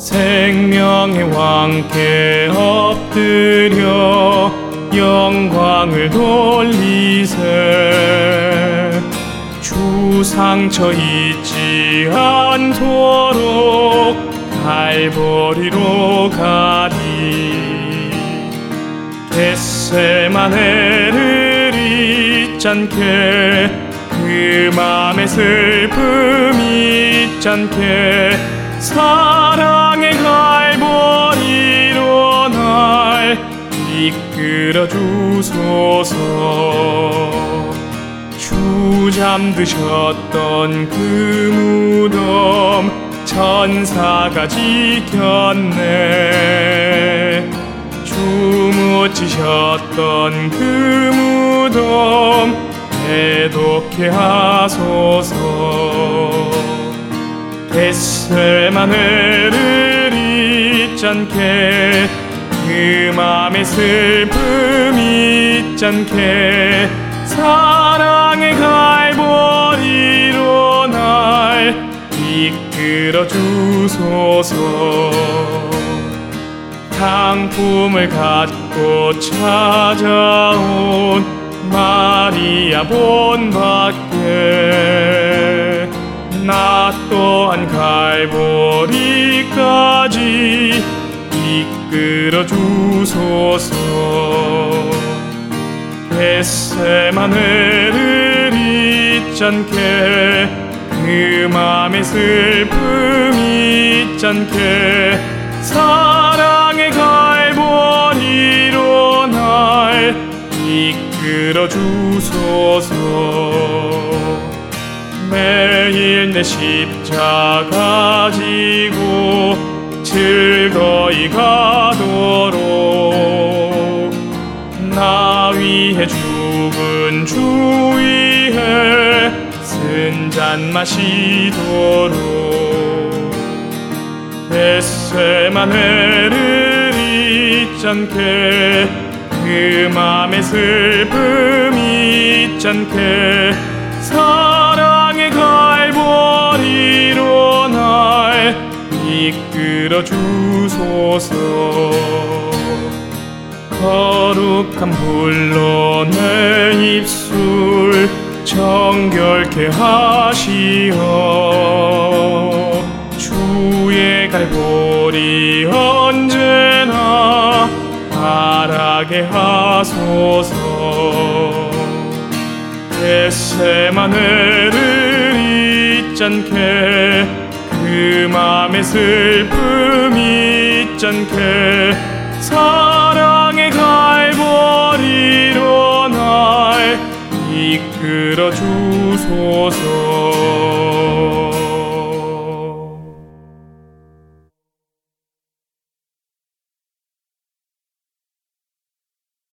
생명의 왕께 엎드려 영광을 돌리세. 주 상처 잊지 않도록 갈보리로 가리. 겟세마네를 잊잖게 그 맘에 슬픔 잊잖게 사랑의 갈보리로 날 이끌어 주소서. 주 잠드셨던 그 무덤 천사가 지켰네. 주 묻히셨던 그 무덤 해독케 하소서. 겟세마네를 잊잖게 그 맘의 슬픔 잊잖게 사랑의 갈보리로 날 이끌어 주소서. 상품을 갖고 찾아온 마리아 본받게 나 또한 갈보리까지 이끌어 주소서. 겟세마네를 잊잖게 그 맘의 슬픔 잊잖게 사랑의 갈보리로 날 이끌어 주소서. 매일 내 십자가 지고 즐거이 가도록 나 위해 죽은 주 위해 쓴 잔 마시도록. 겟세마네를 잊잖게 그 맘의 슬픔 잊잖게 사랑의 갈보리로 날 이끌어 주소서. 거룩한 불로 내 입술 정결케 하시어 주의 갈보리 언제나 바라게 하소서. 겟세마네를 잊잖게 그 맘의 슬픔 잊잖게 사랑의 갈보리로 날 이끌어 주소서.